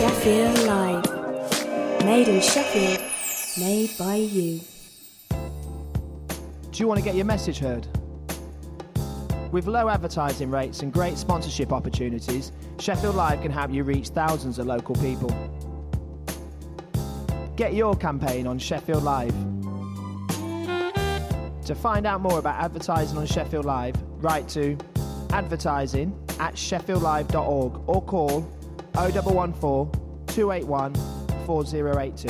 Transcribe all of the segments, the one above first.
Sheffield Live. Made in Sheffield, made by you. Do you want to get your message heard? With low advertising rates and great sponsorship opportunities, Sheffield Live can help you reach thousands of local people. Get your campaign on Sheffield Live. To find out more about advertising on Sheffield Live, write to advertising@sheffieldlive.org or call 0114 281 4082.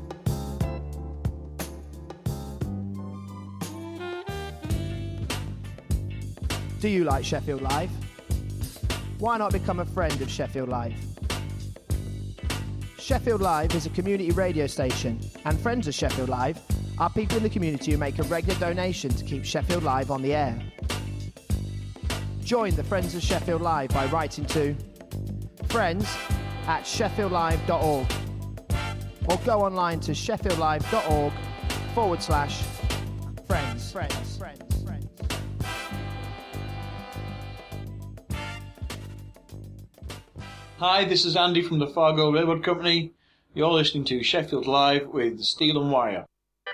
Do you like Sheffield Live? Why not become a friend of Sheffield Live? Sheffield Live is a community radio station, and friends of Sheffield Live are people in the community who make a regular donation to keep Sheffield Live on the air. Join the Friends of Sheffield Live by writing to friends@sheffieldlive.org or go online to sheffieldlive.org/friends. Hi, this is Andy from the Fargo Railroad Company. You're listening to Sheffield Live with Steel and Wire.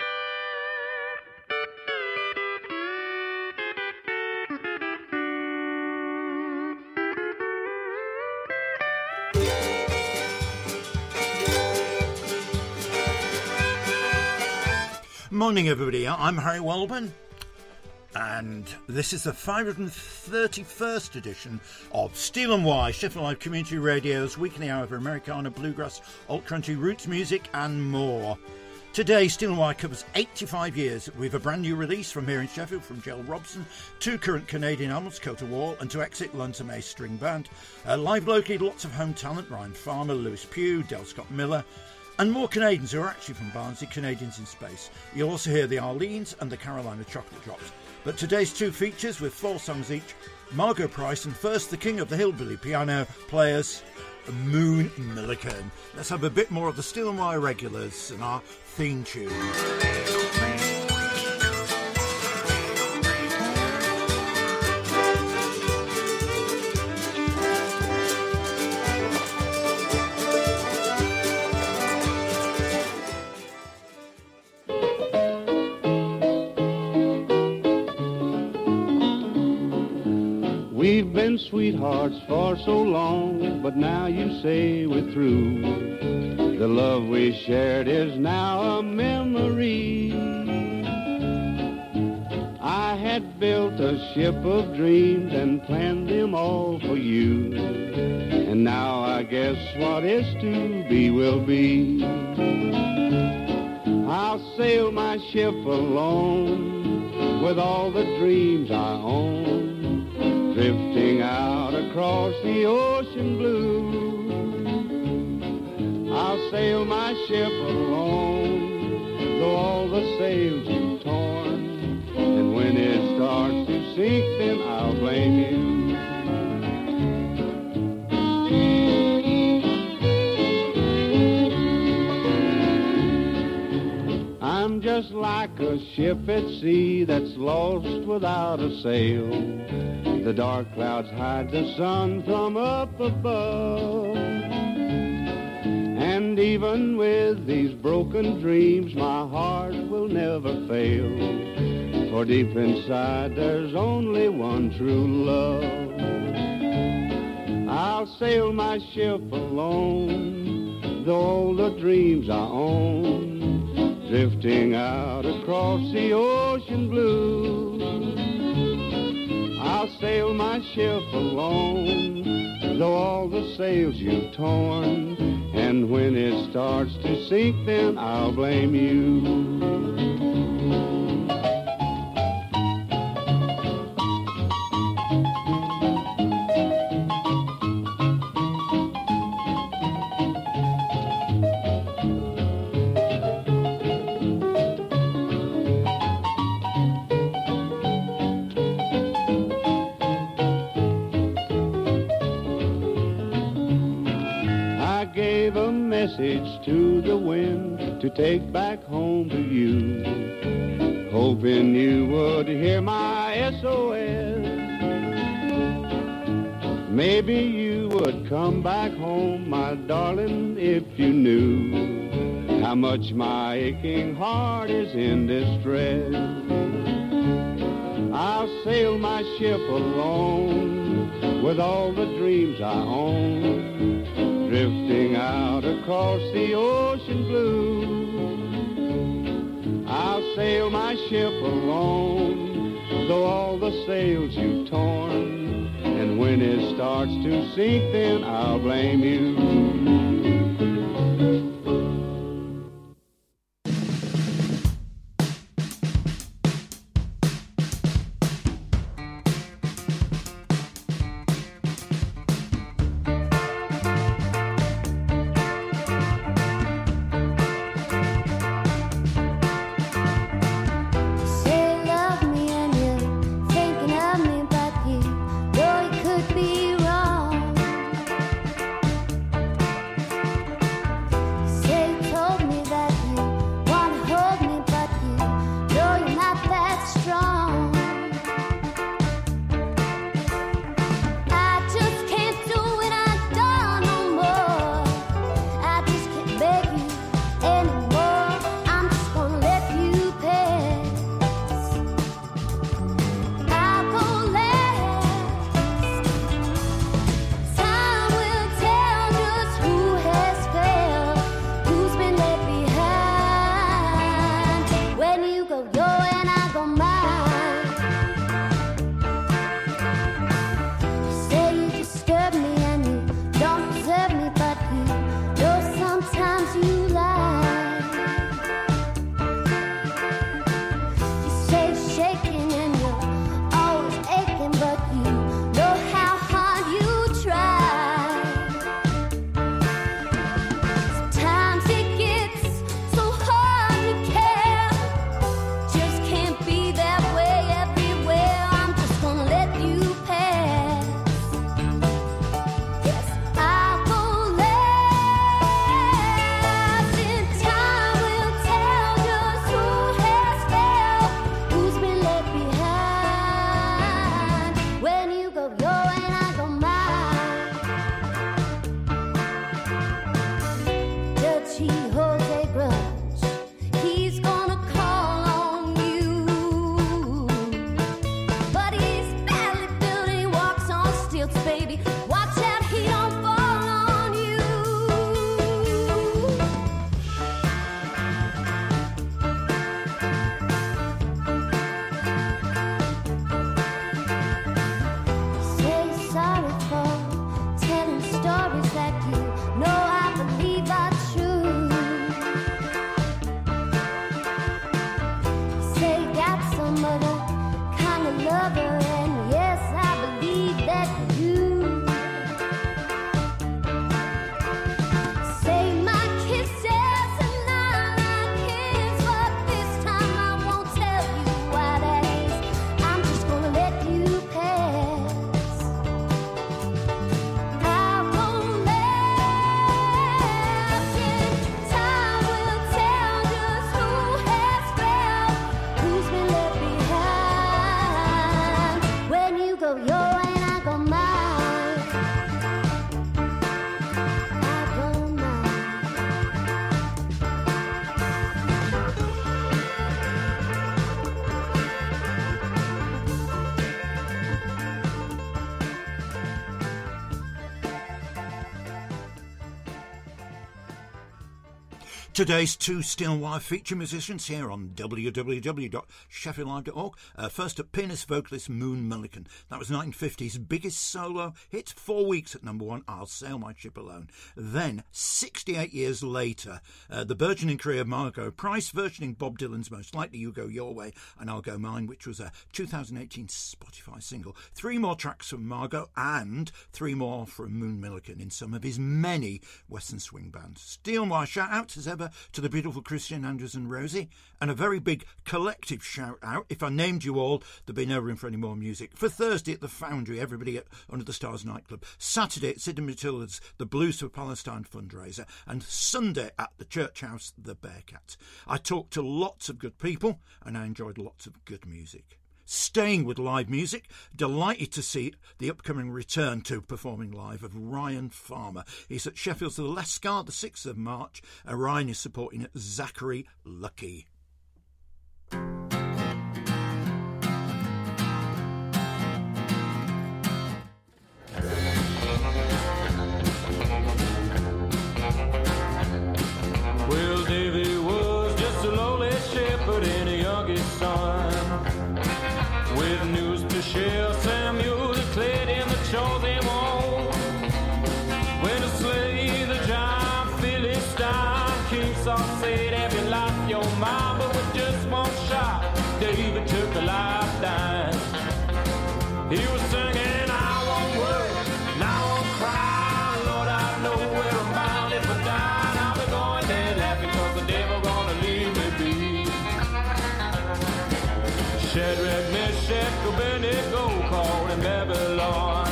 Morning everybody, I'm Harry Walburn and this is the 531st edition of Steel and Wire, Sheffield Live Community Radio's weekly hour of Americana, bluegrass, alt country, roots music and more. Today Steel and Wire covers 85 years with a brand new release from here in Sheffield from Gerald Robson, two current Canadian albums, Coat of Wall and To Exit London May String Band. Live locally, lots of home talent, Ryan Farmer, Lewis Pugh, Del Scott Miller, and more Canadians who are actually from Barnsley, Canadians in Space. You'll also hear the Arlenes and the Carolina Chocolate Drops. But today's two features with 4 songs each, Margot Price and first the king of the hillbilly piano players, Moon Milliken. Let's have a bit more of the Steel and Wire regulars and our theme tune. We've been sweethearts for so long, but now you say we're through. The love we shared is now a memory. I had built a ship of dreams and planned them all for you. And now I guess what is to be will be. I'll sail my ship alone with all the dreams I own, drifting out across the ocean blue. I'll sail my ship alone, though all the sails you've torn. And when it starts to sink, then I'll blame you. I'm just like a ship at sea that's lost without a sail. The dark clouds hide the sun from up above. And even with these broken dreams, my heart will never fail. For deep inside there's only one true love. I'll sail my ship alone, though all the dreams I own, drifting out across the ocean blue. I'll sail my ship alone, though all the sails you've torn. And when it starts to sink, then I'll blame you. Message to the wind to take back home to you, hoping you would hear my SOS. Maybe you would come back home, my darling, if you knew how much my aching heart is in distress. I'll sail my ship alone with all the dreams I own, drifting out across the ocean blue. I'll sail my ship alone, though all the sails you've torn, and when it starts to sink, then I'll blame you. Today's two Steel Wire feature musicians here on www.sheffieldlive.org. First up, pianist vocalist Moon Millican. That was 1950's biggest solo hit, 4 weeks at number one, I'll Sail My Ship Alone. Then, 68 years later, the burgeoning career of Margot Price, versioning Bob Dylan's Most Likely You Go Your Way and I'll Go Mine, which was a 2018 Spotify single. 3 more tracks from Margot and 3 more from Moon Millican in some of his many Western swing bands. Steel Wire shout out as ever to the beautiful Christian, Andrews and Rosie, and a very big collective shout out. If I named you all, there'd be no room for any more music. For Thursday at the Foundry, everybody at Under the Stars nightclub. Saturday at Sid and Matilda's The Blues for Palestine fundraiser, and Sunday at the Church House, The Bearcat. I talked to lots of good people and I enjoyed lots of good music. Staying with live music, delighted to see the upcoming return to performing live of Ryan Farmer. He's at Sheffield's The Lescar, the 6th of March, and Ryan is supporting Zachary Lucky. Well, Davy was just a lowly shepherd and a youngest son. With news to share, Samuel declared him the chosen one. When to slay the giant Philistine, King Saul said, have you lost your mind? But with just one shot, David took a lifetime. He was singing, I won't worry, and I won't cry. Lord, I know where I'm bound. If I die, I'll be going there laughing, cause the devil gonna leave me be. Shadrach, Meshach, Abednego, called in Babylon.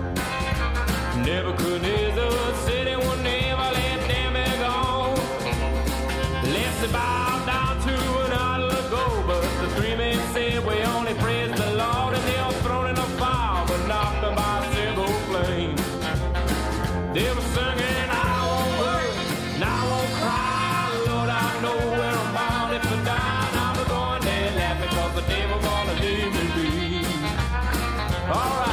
Nebuchadnezzar said he would never let them be gone. Lest they bow down to an idol of gold, but the three men said we only praise the Lord, and they were thrown in the fire, but not them by a single flame. They were singing, I won't worry, and I won't cry. Lord, I know where I'm bound. If I die, I'll be going there laughing, cause the devil gonna leave me be. All right.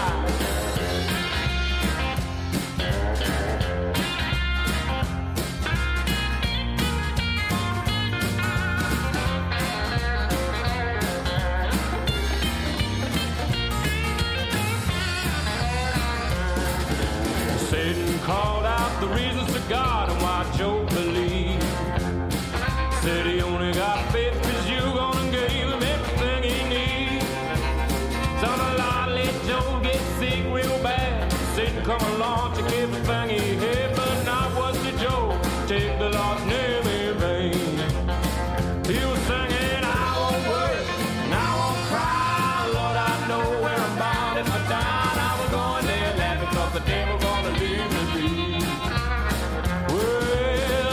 Satan called out the reasons to God and why Job believed. Said he only got faith cause you gonna give him everything he needs. Son of Lot let Job get sick real bad. Satan come along to give the thing he had, but not was to Job. Take the Lord's name in vain. He was singing, I won't worry, and I won't cry. Lord, I know where I'm bound. If I died, I was going there laughing, cause the devil gonna leave me be. Well,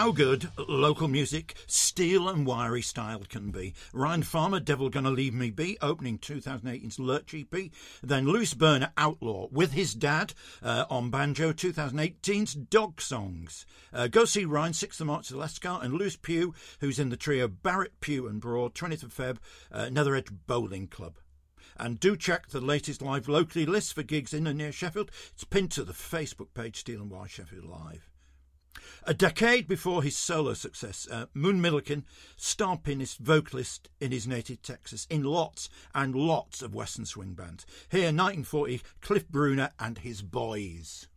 how good local music, steel and wiry styled can be. Ryan Farmer, Devil Gonna Leave Me Be, opening 2018's Lurch EP. Then Louis Burner, Outlaw, with his dad on banjo, 2018's Dog Songs. Go see Ryan, 6th of March, Lescar, and Lewis Pugh, who's in the trio Barrett, Pugh and Broad, 20th of Feb, Netheredge Bowling Club. And do check the latest live locally list for gigs in and near Sheffield. It's pinned to the Facebook page Steel and Wire Sheffield Live. A decade before his solo success, Moon Milliken, star pianist, vocalist in his native Texas, in lots and lots of Western swing bands. Here, 1940, Cliff Bruner and his Boys.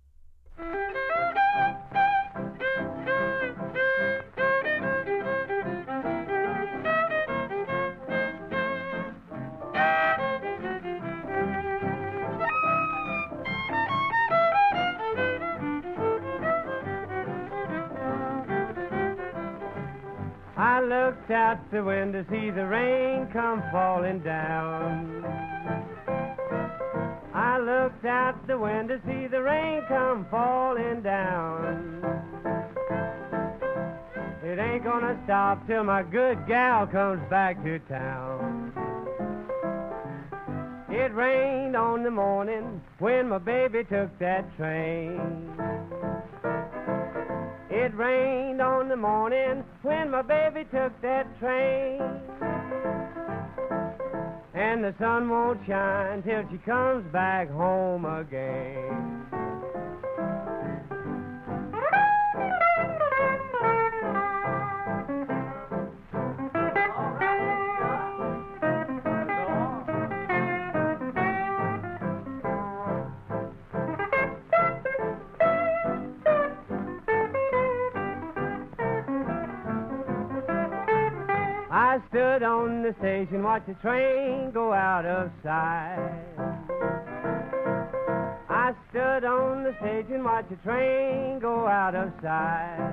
I looked out the window, see the rain come falling down. I looked out the window, see the rain come falling down. It ain't gonna stop till my good gal comes back to town. It rained on the morning when my baby took that train. It rained on the morning when my baby took that train. And the sun won't shine till she comes back home again. I stood on the station, watched the train go out of sight. I stood on the station, watched the train go out of sight.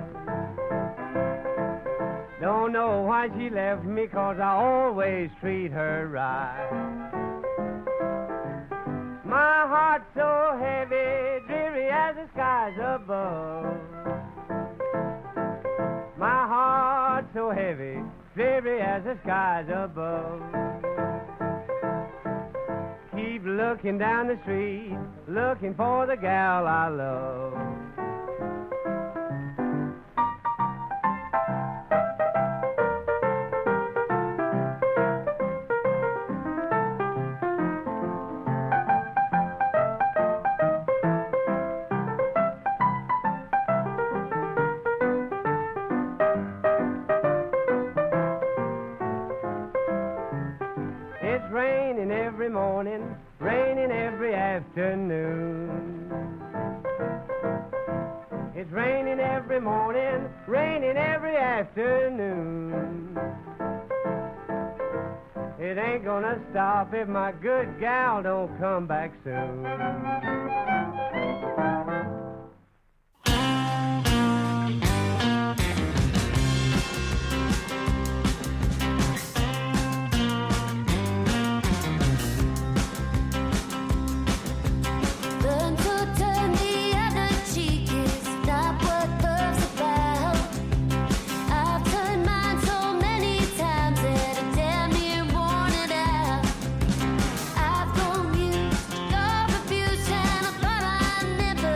Don't know why she left me, 'cause I always treat her right. My heart's so heavy, dreary as the skies above. My heart's so heavy, dreary as the skies above. Keep looking down the street, looking for the gal I love. It's raining every morning, raining every afternoon. It's raining every morning, raining every afternoon. It ain't gonna stop if my good gal don't come back soon. Learn to turn the other cheek, it's not what love's about. I've turned mine so many times that I damn near worn it out. I've grown used to your abuse and I thought I'd never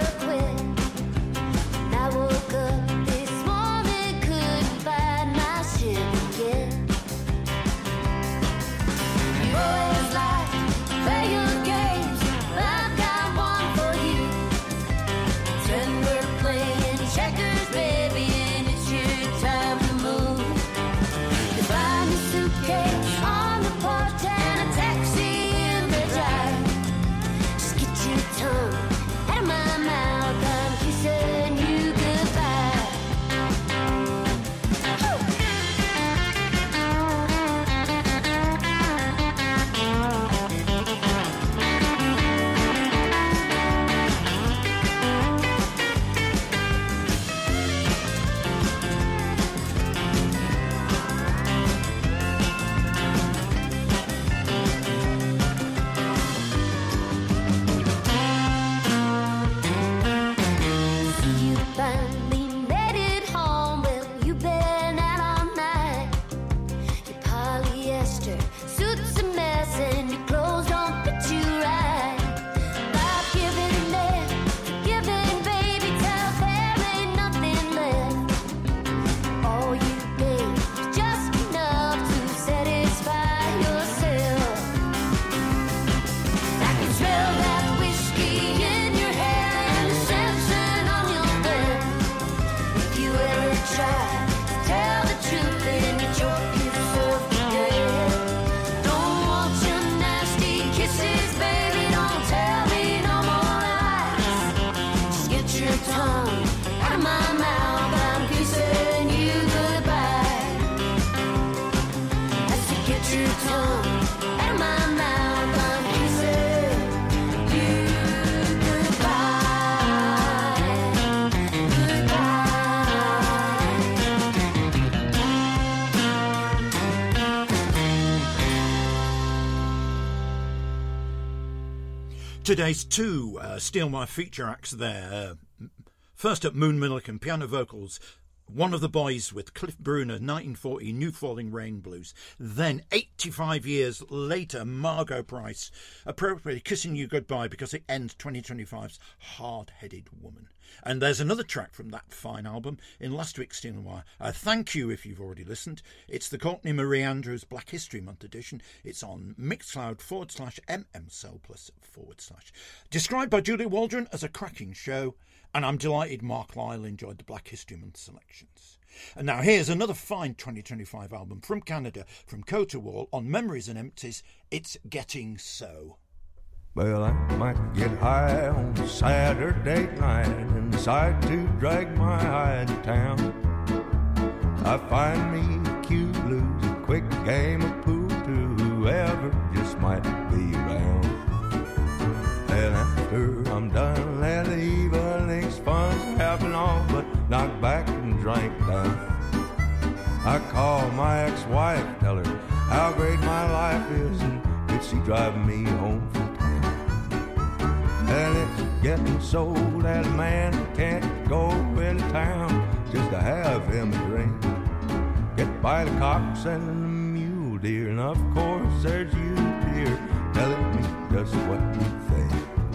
Today's two Steel and Wire feature acts there. First up, Moon Milliken, piano vocals. One of the Boys with Cliff Bruner, 1940, New Falling Rain Blues. Then, 85 years later, Margot Price, appropriately Kissing You Goodbye because it ends 2025's Hard-Headed Woman. And there's another track from that fine album in last week's Steel and Wire. Thank you if you've already listened. It's the Courtney Marie Andrews Black History Month edition. It's on Mixcloud/MMSoulplus/. Described by Julia Waldron as a cracking show. And I'm delighted Mark Lyle enjoyed the Black History Month selections. And now here's another fine 2025 album from Canada, from Coat to Wall, on Memories and Empties. It's Getting So. Well, I might get high on Saturday night and decide to drag my eye to town. I find me a cute blues, a quick game of pool to whoever just might be around. And after I'm done, let the evening's fun's happen all but knock back and drink down. I call my ex-wife, tell her how great my life is, and could she drive me home from town. And it's getting so that a man can't go into town just to have him a drink. Get by the cops and the mule deer, and of course there's you, dear, telling me just what you think.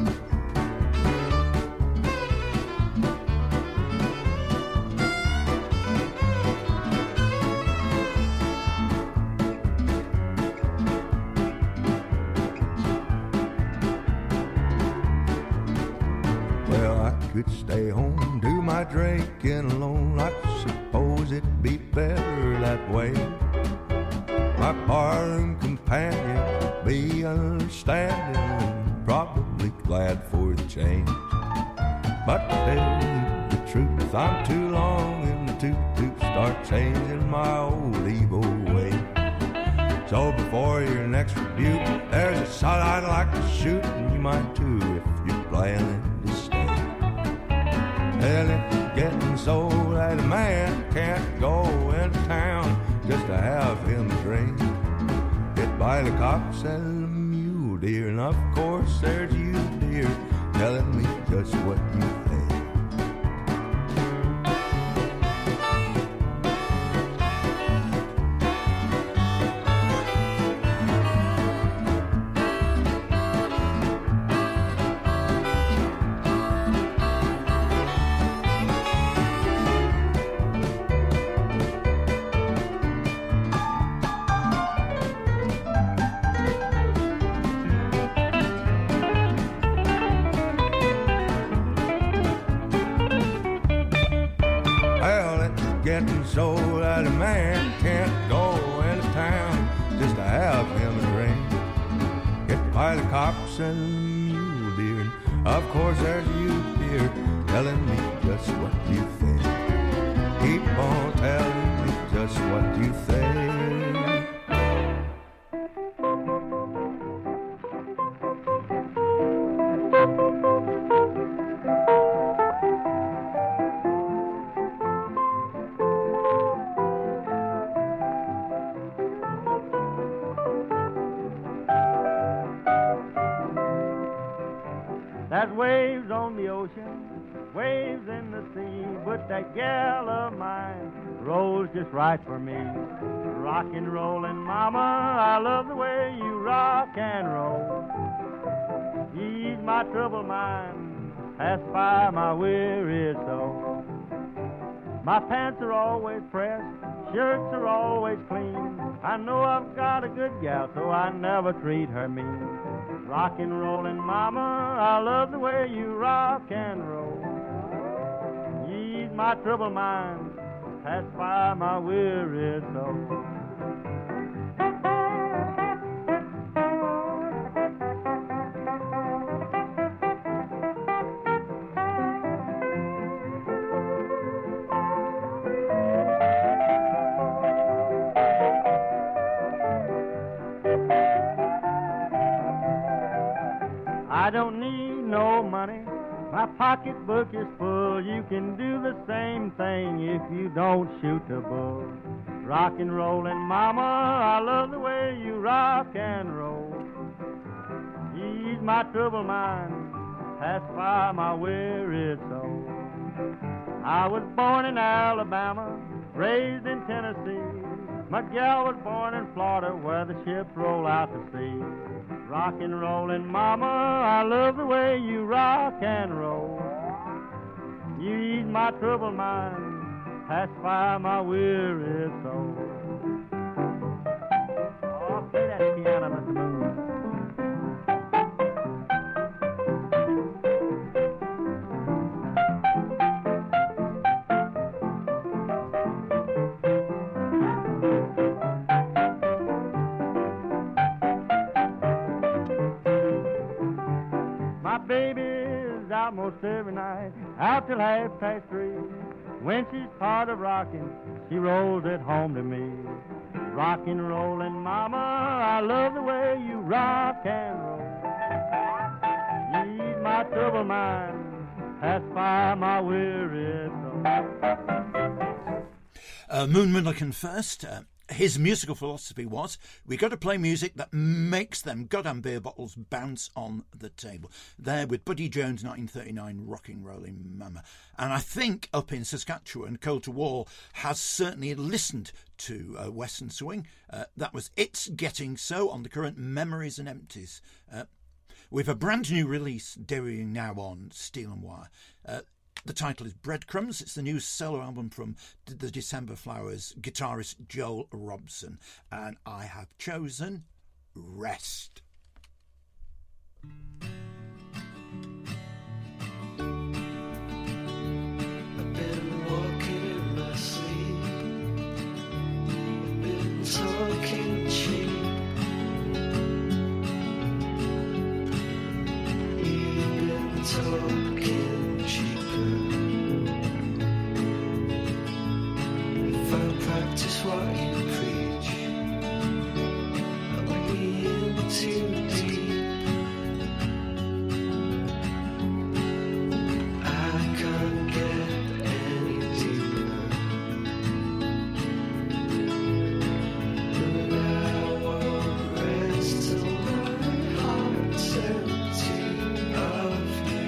Could stay home, do my drinking alone. I suppose it'd be better that way. My barroom companion would be understanding and probably glad for the change. But to tell you the truth, I'm too long in the tooth to start changing my old evil way. So before your next rebuke, there's a shot I'd like to shoot, and you might too if you're planning to stay. Well, it's getting so that a man can't go into town just to have him a drink. Get by the cops and the mule deer, and of course there's you, dear, telling me just what you think. Getting so that a man can't go into town just to have him a drink. Get by the cops and the mule deer, and of course there's you, dear, telling me just what you think. Keep on telling me just what you think. There's waves on the ocean, waves in the sea, but that gal of mine rolls just right for me. Rock and rollin', mama, I love the way you rock and roll. Ease my troubled mind, pacify my weary soul. My pants are always pressed, shirts are always clean. I know I've got a good gal, so I never treat her mean. Rock and rollin', mama, I love the way you rock and roll. Ease my troubled mind, pacify my weary soul. I don't need no money, my pocketbook is full. You can do the same thing if you don't shoot a bull. Rock and rollin', mama, I love the way you rock and roll. ease my troubled mind, pacify my weary soul. I was born in Alabama, raised in Tennessee. My gal was born in Florida, where the ships roll out to sea. Rock and rollin' mama, I love the way you rock and roll. You ease my troubled mind, pacify my weary soul. Oh, play that piano, Mr. Moon. My baby is out most every night, out till 3:30. When she's part of rocking, she rolls it home to me. Rockin' rollin' mama, I love the way you rock and roll. You ease my troubled mind, pacify my weary soul. Moon Milliken first. His musical philosophy was, we got to play music that makes them goddamn beer bottles bounce on the table. There with Buddy Jones, 1939, Rockin' Rollin' Mama. And I think up in Saskatchewan, Coulter Wall has certainly listened to Western Swing. That was It's Getting So on the current Memories and Empties. With a brand new release debuting now on Steel and Wire. The title is Breadcrumbs. It's the new solo album from the December Flowers guitarist Joel Robson. And I have chosen Rest. I've been walking in my sleep, been talking cheap. You've been talking cheaper. If I practice what you preach, I'll be in too deep. I can't get any deeper. But I won't rest till my heart's empty of you.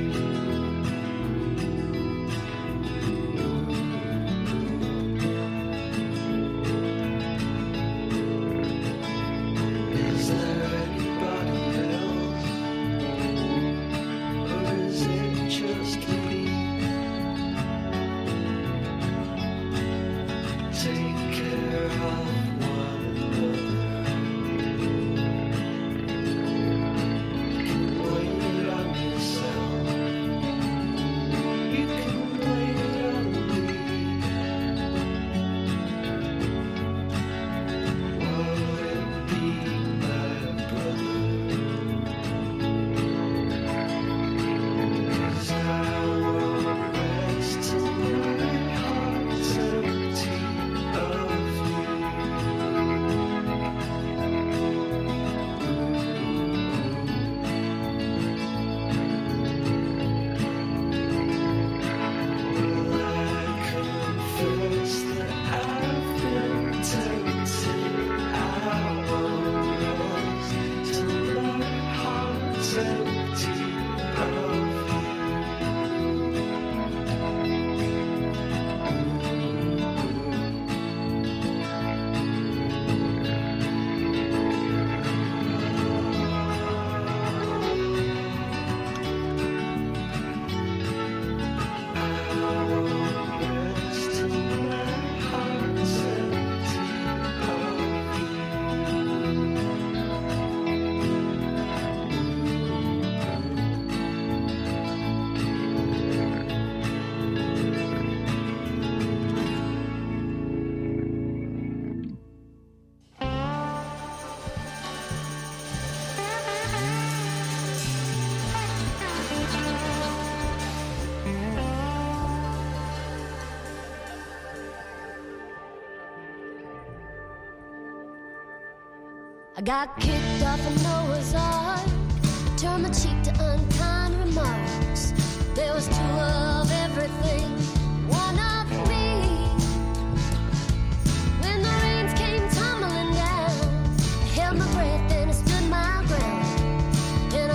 'I got kicked off a Noah's Ark, turned my cheek to unkind remarks. There was two of everything, one of me. When the rains came tumbling down, I held my breath and I stood my ground.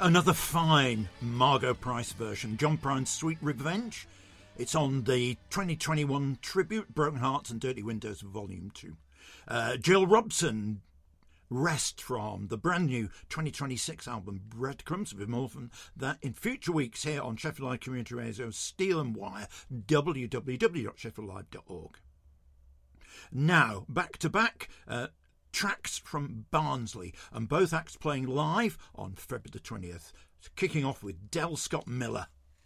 Another fine Margot Price version, John Prine's Sweet Revenge. It's on the 2021 tribute, Broken Hearts and Dirty Windows Volume 2. Jill Robson, Rest, from the brand new 2026 album Breadcrumbs. With more from that in future weeks here on Sheffield Live Community Radio's Steel and Wire, www.sheffieldlive.org. Now, back to back, tracks from Barnsley, and both acts playing live on February the 20th. Kicking off with Del Scott Miller.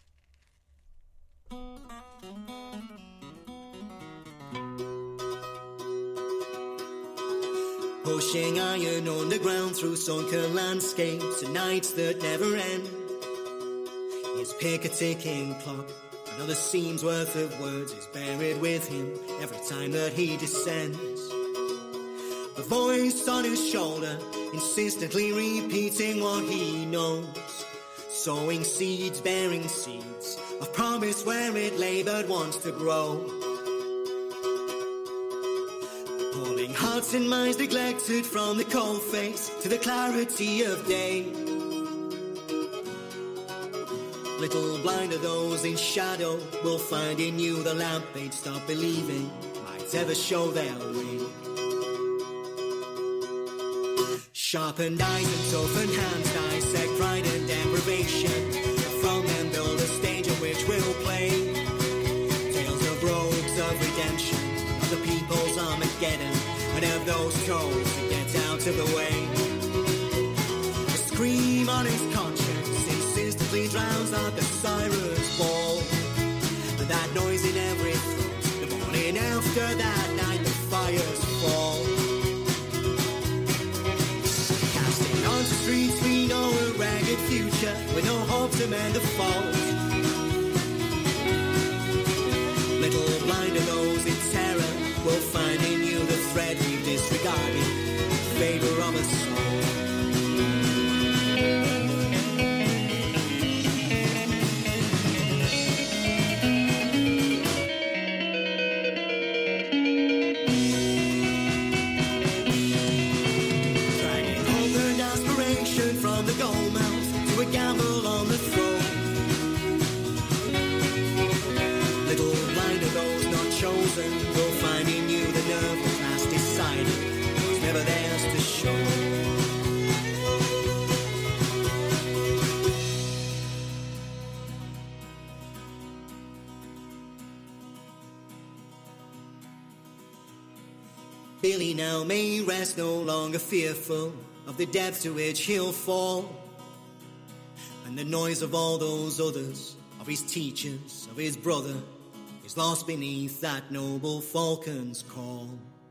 Pushing iron underground through sunken landscapes and nights that never end. His pick a ticking clock, another seam's worth of words is buried with him every time that he descends. The voice on his shoulder, insistently repeating what he knows. Sowing seeds, bearing seeds of promise where it lay but wants to grow. Pulling hearts and minds neglected from the cold face to the clarity of day. Little blind are those in shadow will find in you the lamp they'd stop believing might ever show their way. Sharpened eyes and toughened hands dissect pride and deprivation. From them build a stage on which we'll play tales of rogues of redemption, of the people's Armageddon, and of those trolls who get out of the way. A scream on his conscience insistently drowns out the siren's ball, and that noise in every throat the morning after that night the fires fall. On the streets we know a ragged future with no hope to mend the fault. Little blind are those in terror will find in you the thread we've disregarded in favor of a soul. From the gold mouth to a gamble on the throne. Little blind are those not chosen will find in you the nerve that last decided was never theirs to show. Billy now may rest no longer fearful of the depths to which he'll fall, and the noise of all those others, of his teachers, of his brother, is lost beneath that noble falcon's call.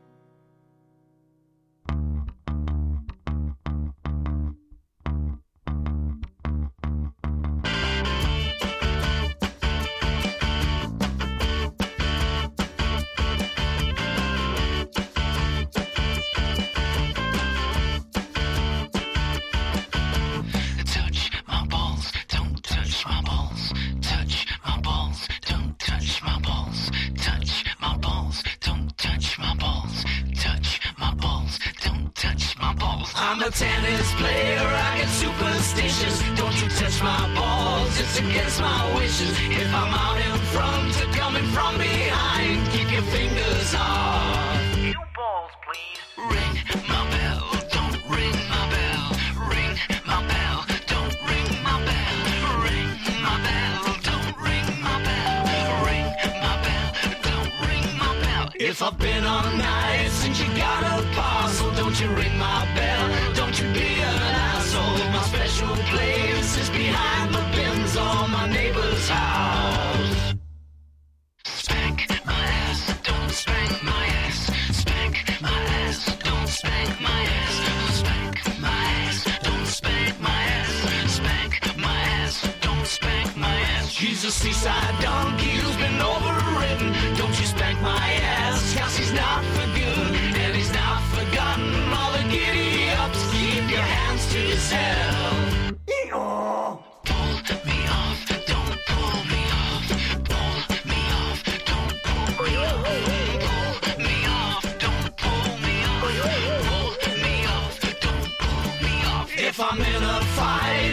I'm a tennis player, I get superstitious. Don't you touch my balls, it's against my wishes. If I'm out in front or coming from behind, keep your fingers off. You balls, please. Ring my bell, don't ring my bell. Ring my bell, don't ring my bell. Ring my bell, don't ring my bell. Ring my bell, don't ring my bell. If I've been on night since you got a parcel, don't you ring my bell. Don't you be an asshole. My special place is behind the bins on my neighbor's house. Spank my ass, don't spank my ass. Spank my ass, don't spank my ass. Spank my ass, don't spank my ass. Spank my ass, don't spank my ass. She's a seaside donkey who's been overridden. Don't you spank my ass, cause he's not for good, and he's not forgotten. All the giddy ups, keep your hands to yourself. Pull me off, don't pull me off. Pull me off, don't pull me off. Pull me off, don't pull me off. Pull me off, don't pull me off. If I'm in a fight and the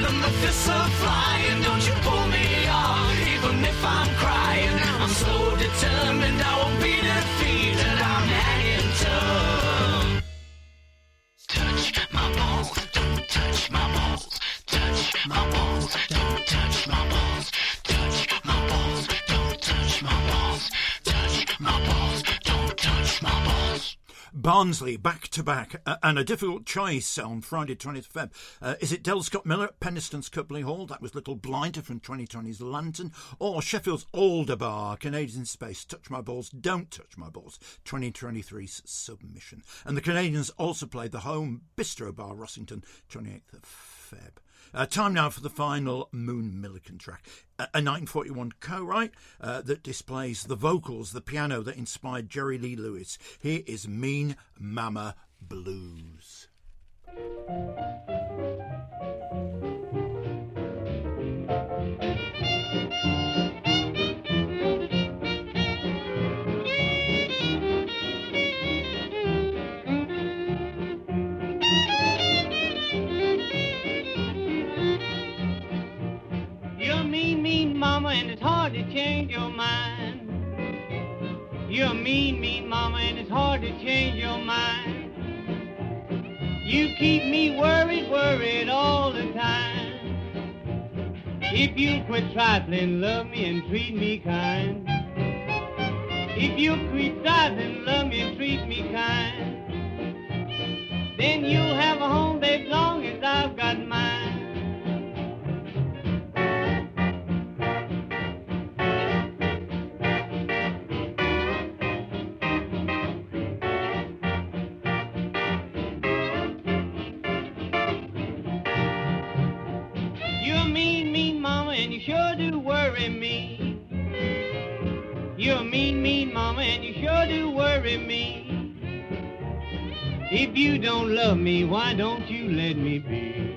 fists are flying, don't you pull me off, even if I'm crying. I'm so determined I won't be defeated, I'm hanging tough. Touch my balls, don't touch my balls. Touch my balls, don't touch my balls. Touch my balls, don't touch my balls. Touch my balls, don't touch my balls. Barnsley back to back, and a difficult choice on Friday 20th Feb. Is it Del Scott Miller at Penistons Cupley Hall? That was Little Blighter from 2020's Lantern. Or Sheffield's Alderbar, Canadian Space, Touch My Balls, Don't Touch My Balls, 2023's Submission. And the Canadians also played the home Bistro Bar, Rossington, 28th of Feb. Time now for the final Moon Milliken track, a 1941 co-write that displays the vocals, the piano that inspired Jerry Lee Lewis. Here is Mean Mama Blues. Mama, and it's hard to change your mind. You're a mean mama, and it's hard to change your mind. You keep me worried all the time. If you quit trifling, love me and treat me kind. If you quit trifling, love me and treat me kind, then you'll have a home, babe, long as I've got mine. Sure do worry me. You're a mean mama, and you sure do worry me. If you don't love me, why don't you let me be?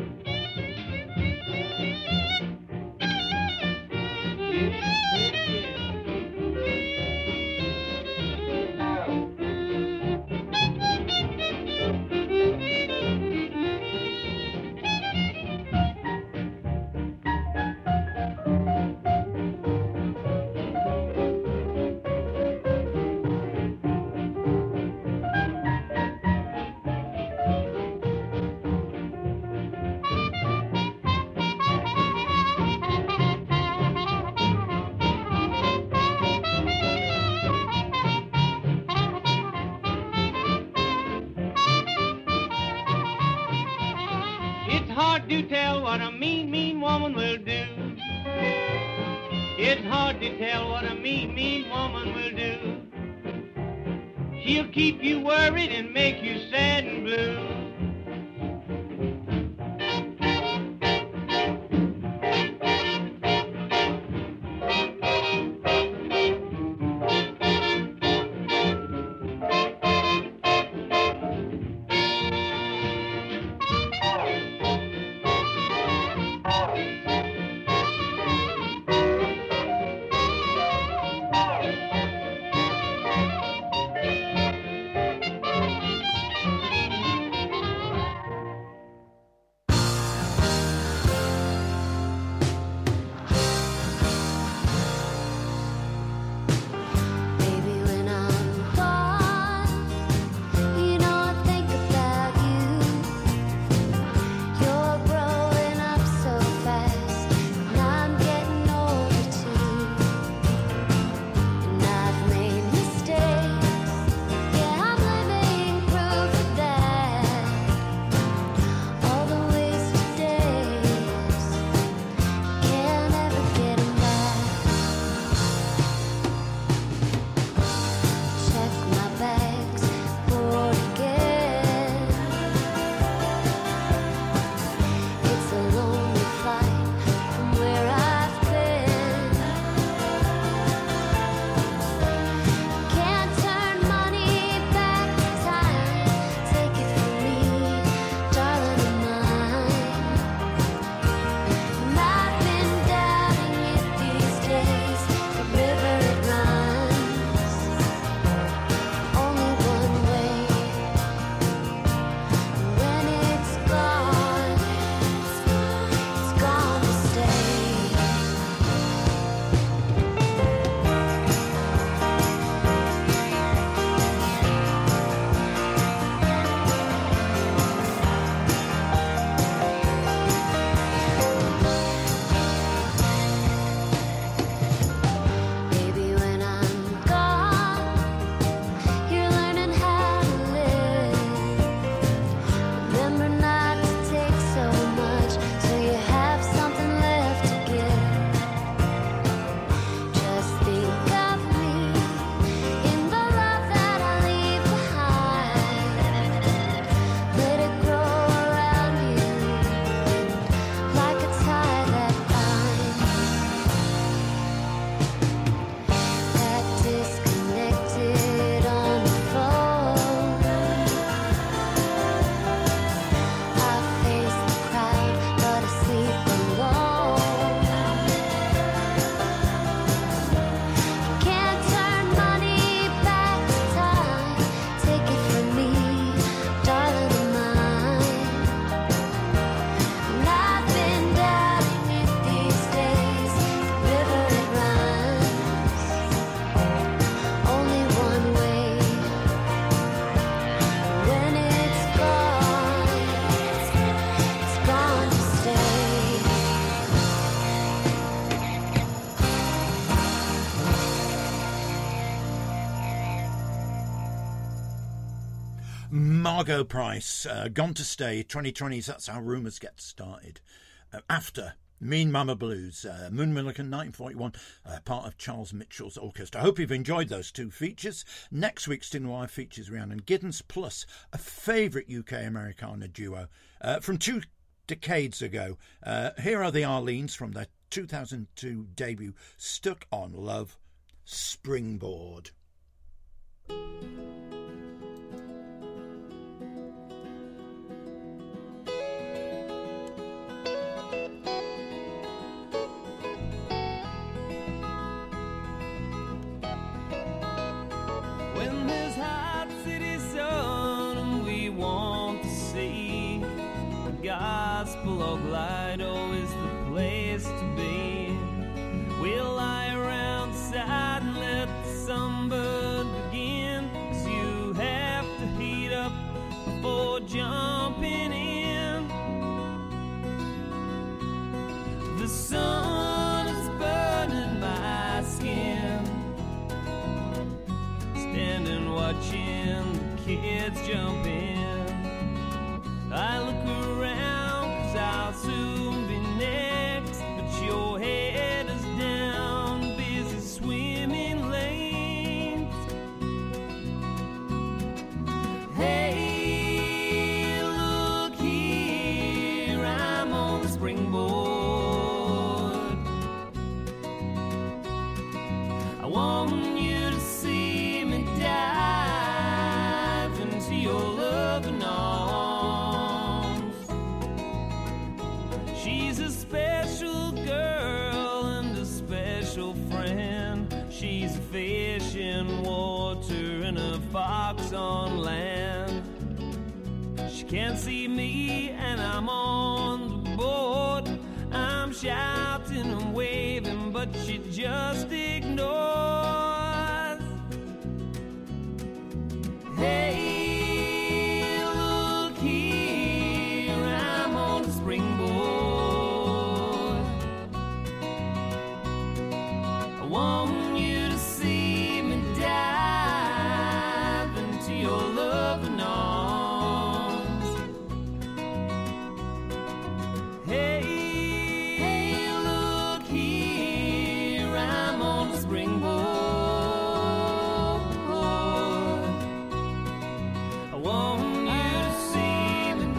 To tell what a mean woman will do. It's hard to tell what a mean woman will do. She'll keep you worried and make you sad and blue. Fargo Price, Gone to Stay, 2020s, that's how rumours get started. After Mean Mama Blues, Moon Millican, 1941, part of Charles Mitchell's orchestra. I hope you've enjoyed those two features. Next week's Steel and Wire features Rhiannon Giddens, plus a favourite UK Americana duo from 2 decades ago. Here are the Arlenes from their 2002 debut, Stuck on Love, Springboard. When this hot city sun and we want to see the gospel of light, oh, is the place to be. We'll lie around side and let the sunburn begin, 'cause you have to heat up before jumping in. The sun is burning my skin, standing watching the kids jump in. I look around 'cause I'll soon be next, but your head is down, busy swimming lanes. Hey, look here, I'm on the springboard. I want you to see me dive into your loving arms. She's a special girl and a special friend. She's a fish in water and a fox on land. She can't see me and I'm on the board. I'm shouting and waving, but she just ignores. Hey, look here, I'm on the springboard. I want you to see me dive into your loving arms. Hey, look here, I'm on the springboard. I want you to see me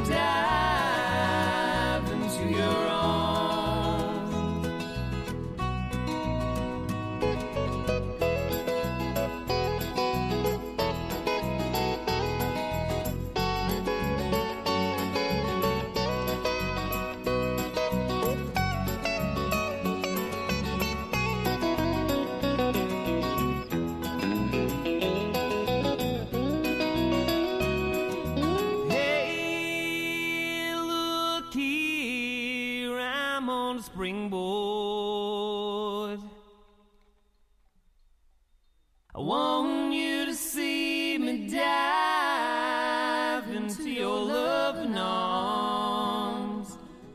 dive into your arms. Hey, look here, I'm on the springboard. I want you to see me dive into your loving arms.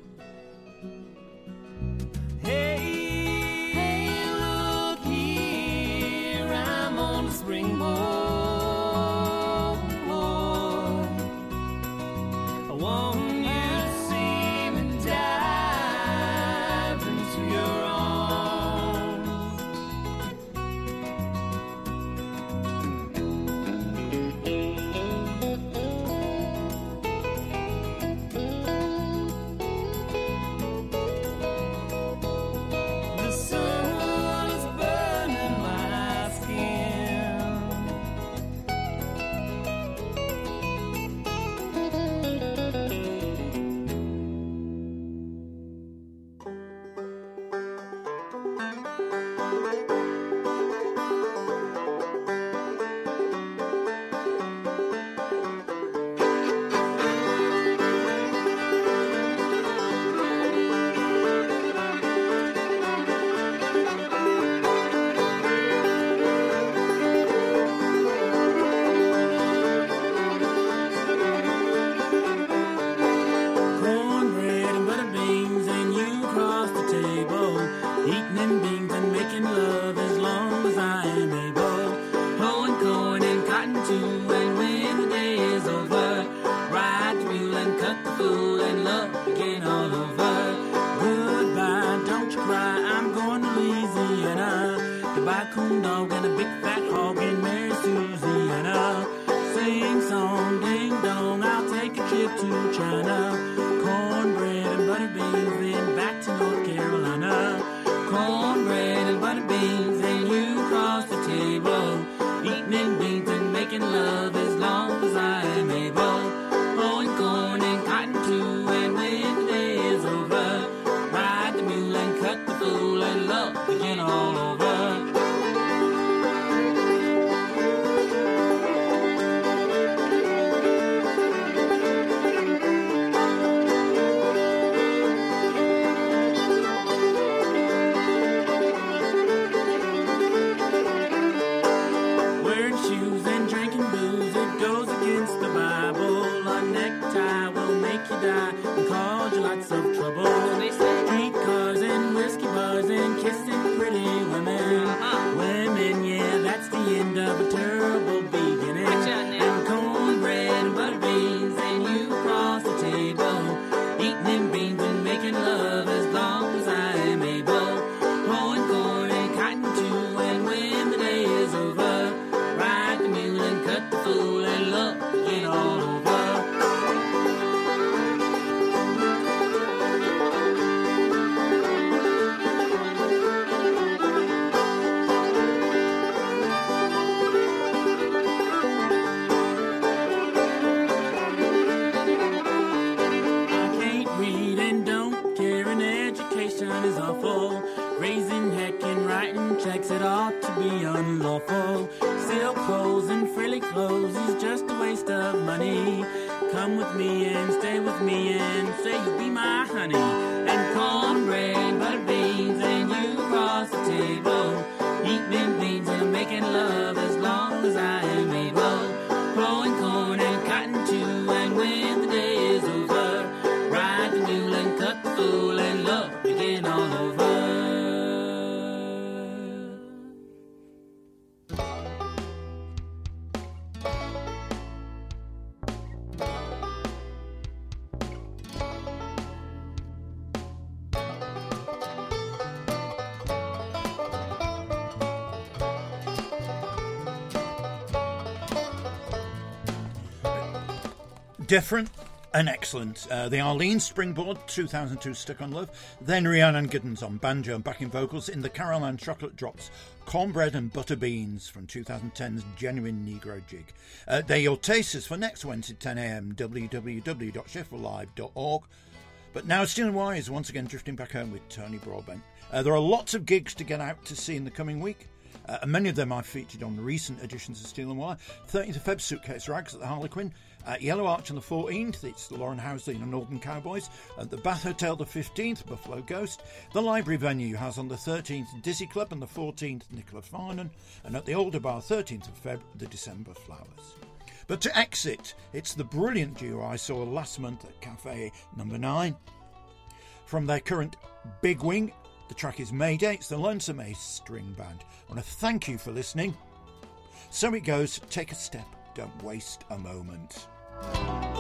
Hey, look here, I'm on the springboard. I want you to see me dive into your arms. dog and a big fat hog in Mary Susiana. Sing song, ding dong, I'll take a trip to China. Cornbread and butter beans, then back to North Carolina. Cornbread and butter beans, and you cross the table. Eating in beans and making love as long as I am able. Blowing corn and cotton too, and when the day is over, ride the mule and cut the fool and love begin all over. Different and excellent. The Arlene Springboard 2002 Stuck on Love, then Rhiannon Giddens on banjo and backing vocals in the Caroline Chocolate Drops Cornbread and Butter Beans from 2010's Genuine Negro Jig. They're your tasters for next Wednesday 10am, www.sheffieldlive.org. But now Steel and Wire is once again drifting back home with Tony Broadbent. There are lots of gigs to get out to see in the coming week. And many of them I've featured on recent editions of Steel and Wire. 13th of Feb, Suitcase Rags at the Harlequin. At Yellow Arch on the 14th, it's the Lauren Housley and Northern Cowboys. At the Bath Hotel the 15th, Buffalo Ghost. The Library venue has on the 13th Dizzy Club and the 14th Nicola Farnan. And at the Older Bar 13th of Feb, the December Flowers. But to exit, it's the brilliant duo I saw last month at Cafe Number 9. From their current Big Wing, the track is Mayday. It's the Lonesome Ace String Band. I want to thank you for listening. So it goes, take a step, don't waste a moment.